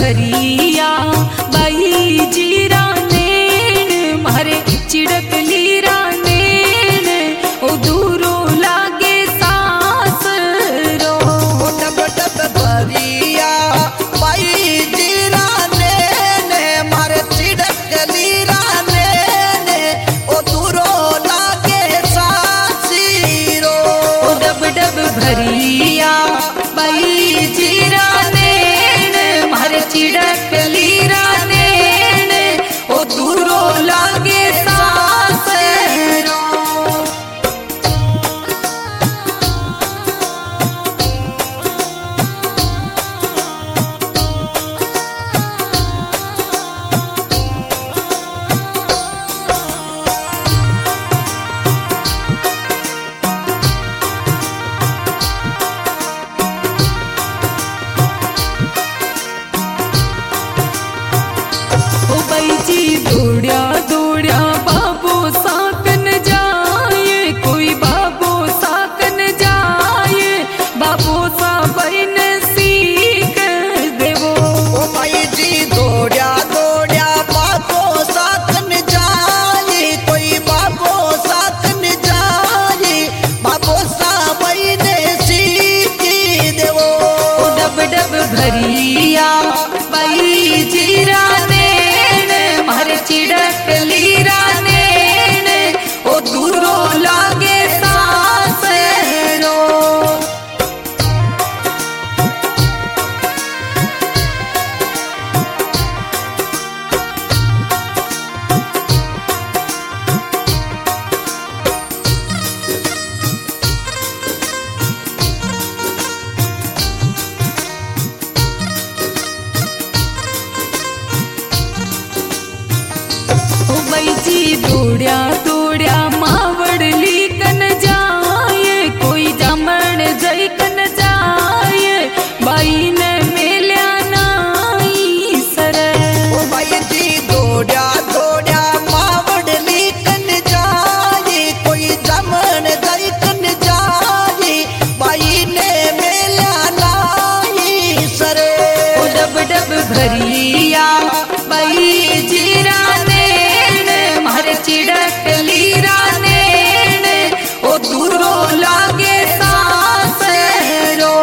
भरिया बाई जीरा नेण मारे चिड़क लीरा नेण ओ दूरो लागे सास रो। डब डब भरिया बाई जीरा नेण मारे चिड़क लीरा नेण ओ दूरो लागे सासी रो। डब डब भरिया बाई जीरा नेण मारे चिड़क लीरा नेण ओ दूरो लागे सास रो। जी दौड़िया दौड़िया बाबू साकन जाए कोई बाबू साकन जाए बाबू सा बहन सीख देवो। ओ भाई जी दौड़िया दौड़िया बाबू साकन जाए कोई बाबू साकन जाए बाबू सा बहन सीख देवो। डब डब भरिया बाई जीरा मारे चिड़क लीरा नेण ओ दूरो लागे सास रो। जी दौड़िया दौड़िया मावड़ लीकन जाए कोई जामण जैकन जाए बाई ने मेल्या नाई सर। ओ भाई जी दौड़िया दौड़िया मावड़ लीकन जाए कोई जामण जैकन जाए बाई ने मेल्या नाई सर। ओ डब डब भरिया बाई जीरा मारे चिड़क लीरा नेण ओ दूरो लागे सास रो।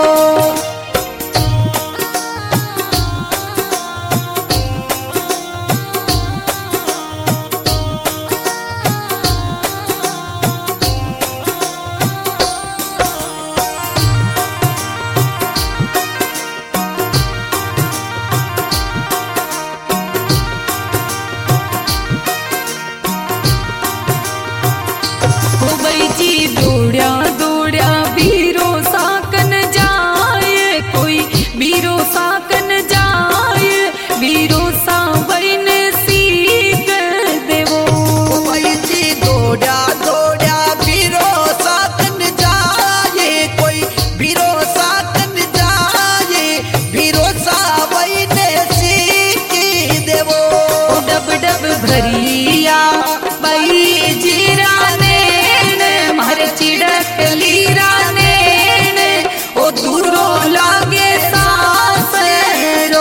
जी दौड़िया दौड़िया बीरो साकन जाए कोई बीरो साकन जाए बीरो सा बहन सीख देवो। भाई जी दौड़िया दौड़िया बीरो साकन जाए कोई बीरो साकन जाए बीरो सा बहन सीख देवो। डब डब भरिया बाई जीरा मारे चिड़क लीरा नेण ओ दूरो लागे सास रो।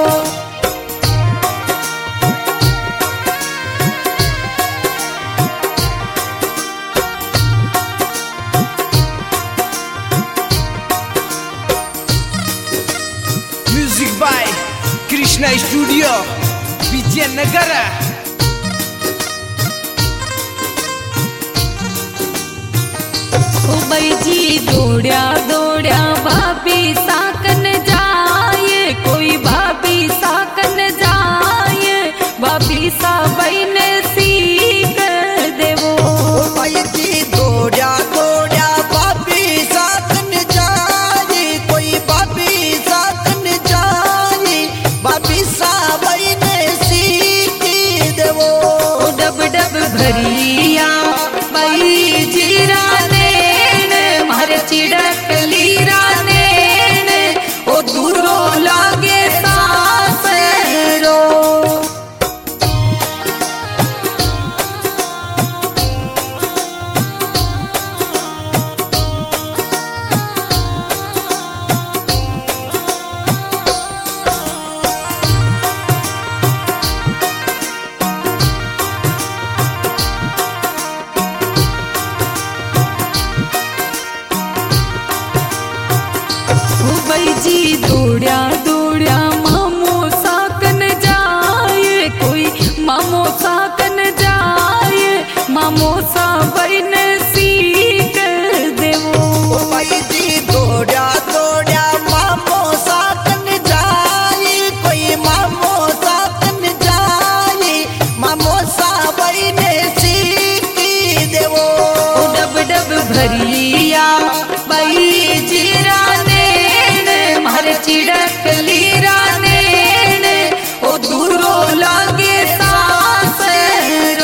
Music by Krishna studio Vijayanagar. जी दौड़िया दौड़िया भाभी साकन जाए कोई भाभी साकन जाए भाभी सा बहन सीख देवो। भाई जी दौड़िया दौड़िया भाभी साकन जाए कोई भाभी साकन जाए भाभी सा बहन सीख देवो। डब डब भरिया बाई जीरा मारे चिड़क लीरा नेण ओ दूरो लागे सास रो। साकन जाए मामो सा बहन सीख देवो। ओ भाई जी दौड़ा दौड़ा मामो साकन जाए कोई मामो साकन जाए मामो सा बहने सीखी देवो। डब डब भरिया बई जीरा ने मारे चिड़क लीरा ने ओ दूरो लागे सासरो।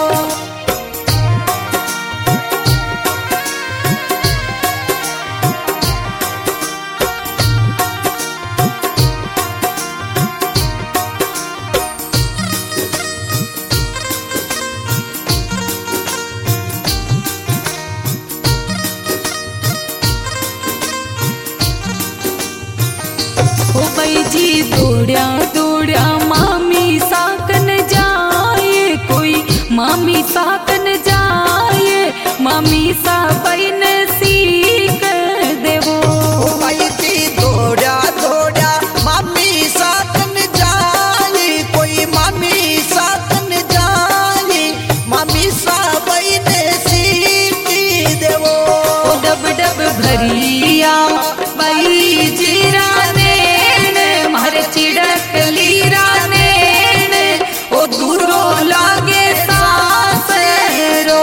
ओ बई जी दौड़ा दौड़ा मामी साकन जाए कोई मामी साकन जाए मामी सा बहन सीख देवो। ओ भाई जी दौड़ा दौड़ा मामी साकन जाए कोई मामी साकन जाए मामी सा बहने सीखी देवो। ओ डब डब भरिया बई जीरा ने मारे चिड़क लीरा ने ओ दूरो लागे सासरो।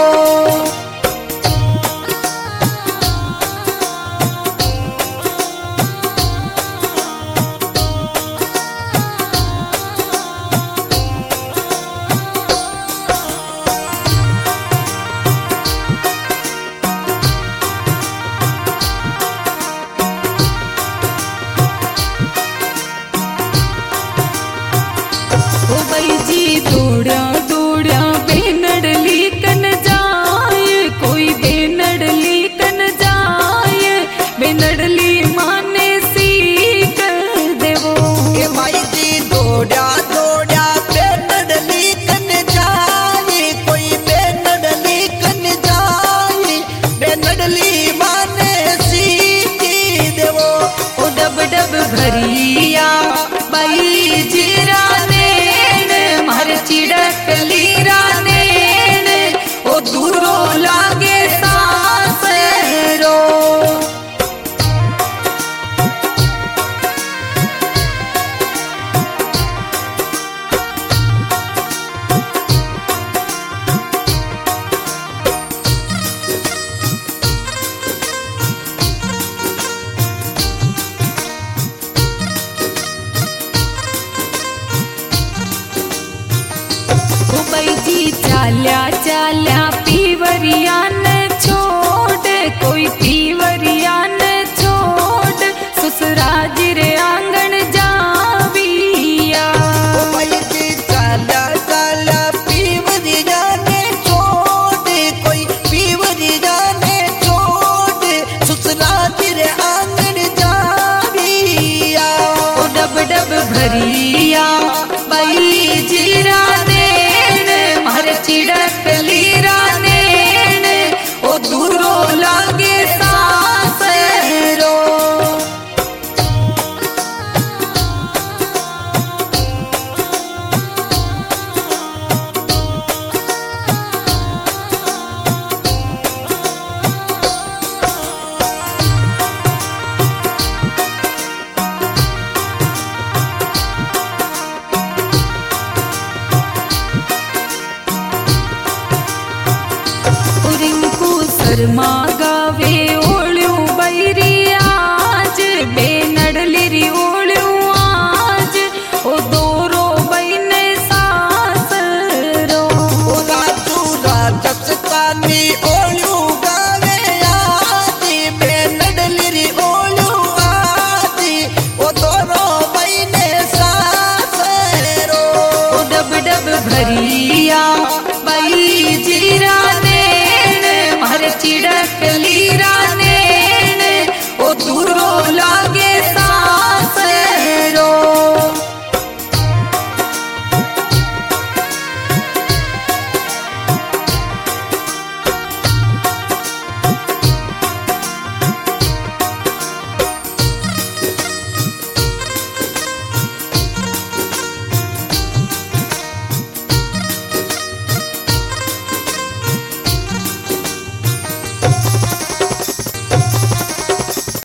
ओ बई जी दौड़ा दौड़ा बेनडली कन जाए कोई बेनडली कन जाए बेनडली माने सीख देवो। ए भाई जी दौड़ा दौड़ा बेनडली कन जाए कोई बेनडली कन जाए बेनडली माने सीखी देवो। ओ डब डब भरिया बई जीरा ने मारे चिड़क लीरा ने ओ दूरो लागे सासरो। ओ बई जी चाल्या चाल्या पीवरिया ने छोड़ कोई पीवरिया ने छोड़ ससुराज रे आंगन जाविया। ओ भाई जी चाला चाला पीवरी जाने छोड़ कोई पीवरी जाने छोड़ ससुरा तेरे आंगन जाविया। ओ डब डब भरिया बई जीरा ने मारे चिड़क लीरा ने ओ दूरो लागे सासरो। रिंकू शर्मा गावे ओळ्यू बैरी आज बेनडली री ओळ्यू आज ओ दोरो बहिने सासरो। ओ राजू राजस्थानी ओळू गावे आदी बेनडली री ओळू आदी ओ दोरो बहिने सासरो। ओ डब डब भरी